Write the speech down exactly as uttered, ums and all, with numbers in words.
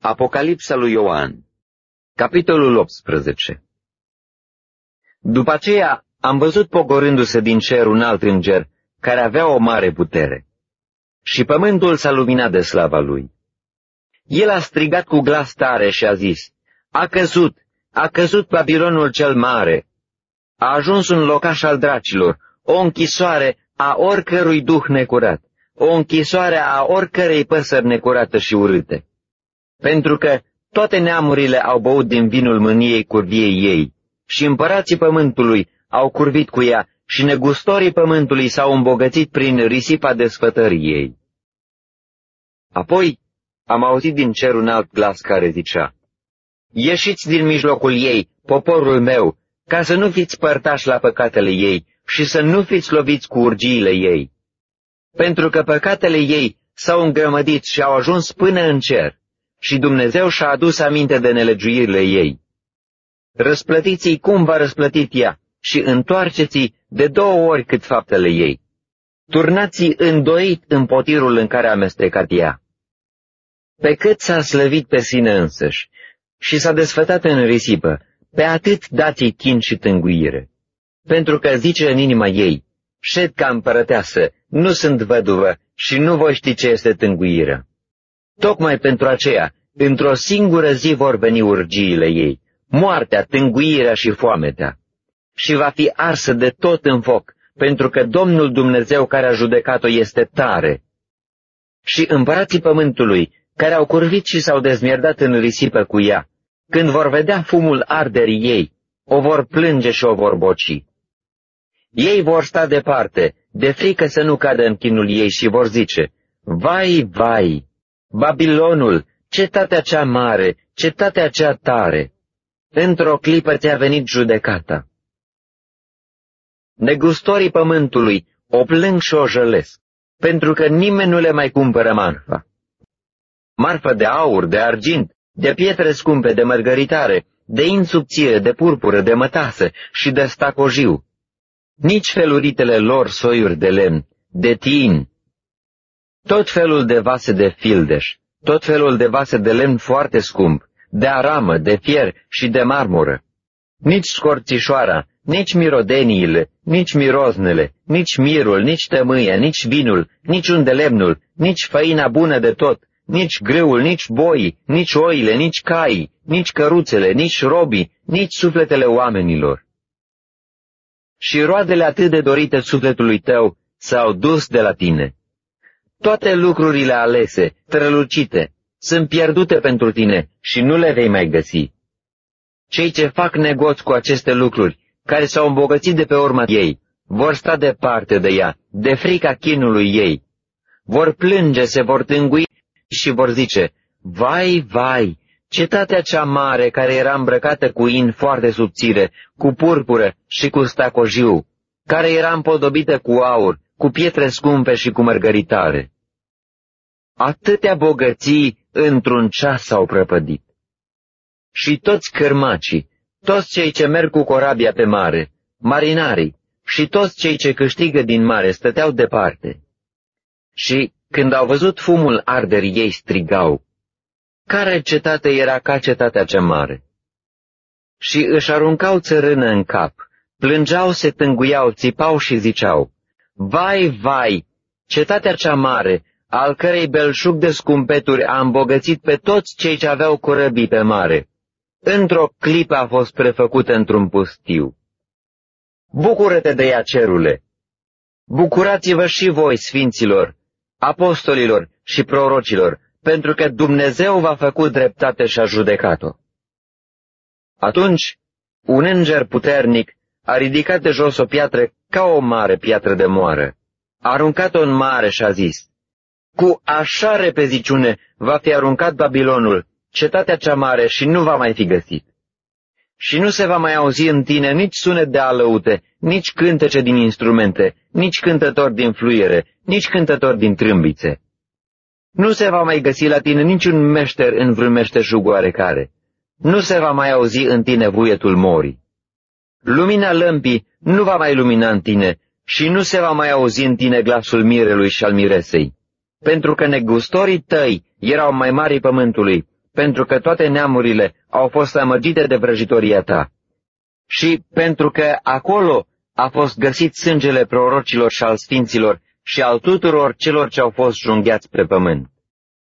Apocalipsa lui Ioan, capitolul optsprezece. După aceea am văzut pogorându-se din cer un alt înger, care avea o mare putere. Și pământul s-a luminat de slava lui. El a strigat cu glas tare și a zis: A căzut, a căzut Babilonul cel mare! A ajuns un locaș al dracilor, o închisoare a oricărui duh necurat, o închisoare a oricărei păsări necurată și urâte. Pentru că toate neamurile au băut din vinul mâniei curviei ei, și împărații pământului au curvit cu ea, și negustorii pământului s-au îmbogățit prin risipa desfătării ei. Apoi am auzit din cer un alt glas care zicea: Ieșiți din mijlocul ei, poporul meu, ca să nu fiți părtași la păcatele ei și să nu fiți loviți cu urgiile ei. Pentru că păcatele ei s-au îngrămădit și au ajuns până în cer, și Dumnezeu și-a adus aminte de nelegiuirile ei. Răsplătiți-i cum v-a răsplătit ea și întoarceți-i de două ori cât faptele ei. Turnați-i îndoit în potirul în care a amestecat ea. Pe cât s-a slăvit pe sine însăși și s-a desfătat în risipă, pe atât dați-i chin și tânguire. Pentru că zice în inima ei: șed ca împărăteasă, nu sunt văduvă și nu voi ști ce este tânguirea. Tocmai pentru aceea, într-o singură zi vor veni urgiile ei, moartea, tânguirea și foametea. Și va fi arsă de tot în foc, pentru că Domnul Dumnezeu care a judecat-o este tare. Și împărații pământului, care au curvit și s-au dezmierdat în risipă cu ea, când vor vedea fumul arderii ei, o vor plânge și o vor boci. Ei vor sta departe, de frică să nu cadă în chinul ei, și vor zice: Vai, vai, Babilonul, cetatea cea mare, cetatea cea tare! Într-o clipă ți-a venit judecata. Negustorii pământului o plâng și o jălesc, pentru că nimeni nu le mai cumpără marfa. Marfă de aur, de argint, de pietre scumpe, de mărgăritare, de in subțire, de purpură, de mătasă și de stacojiu. Nici feluritele lor soiuri de lemn, de tin, tot felul de vase de fildeș, tot felul de vase de lemn foarte scump, de aramă, de fier și de marmură. Nici scorțișoara, nici mirodeniile, nici miroznele, nici mirul, nici tămâia, nici vinul, nici undelemnul, nici făina bună de tot, nici grâul, nici boii, nici oile, nici caii, nici căruțele, nici robii, nici sufletele oamenilor. Și roadele atât de dorite sufletului tău s-au dus de la tine. Toate lucrurile alese, strălucite, sunt pierdute pentru tine și nu le vei mai găsi. Cei ce fac negoți cu aceste lucruri, care s-au îmbogățit de pe urma ei, vor sta departe de ea, de frica chinului ei. Vor plânge, se vor tângui și vor zice: Vai, vai, cetatea cea mare care era îmbrăcată cu in foarte subțire, cu purpură și cu stacojiu, care era împodobită cu aur, cu pietre scumpe și cu mărgăritare. Atâtea bogății într-un ceas s-au prăpădit. Și toți cărmacii, toți cei ce merg cu corabia pe mare, marinarii și toți cei ce câștigă din mare stăteau departe. Și când au văzut fumul arderii ei, strigau: Care cetate era ca cetatea cea mare? Și își aruncau țărână în cap, plângeau, se tânguiau, țipau și ziceau: Vai, vai, cetatea cea mare, al cărei belșug de scumpeturi a îmbogățit pe toți cei ce aveau corăbii pe mare, într-o clipă a fost prefăcută într-un pustiu. Bucură-te de ea, cerule! Bucurați-vă și voi, sfinților, apostolilor și prorocilor, pentru că Dumnezeu v-a făcut dreptate și a judecat-o. Atunci, un înger puternic a ridicat de jos o piatră ca o mare piatră de moară, a aruncat-o în mare și a zis: Cu așa repeziciune va fi aruncat Babilonul, cetatea cea mare, și nu va mai fi găsit. Și nu se va mai auzi în tine nici sunet de alăute, nici cântece din instrumente, nici cântători din fluiere, nici cântători din trâmbițe. Nu se va mai găsi la tine niciun meșter în vreun meșteșug oarecare. Nu se va mai auzi în tine vuietul morii. Lumina lămpii nu va mai lumina în tine și nu se va mai auzi în tine glasul mirelui și al miresei. Pentru că negustorii tăi erau mai mari pământului, pentru că toate neamurile au fost amăgite de vrăjitoria ta. Și pentru că acolo a fost găsit sângele prorocilor și al sfinților și al tuturor celor ce au fost junghiați pe pământ.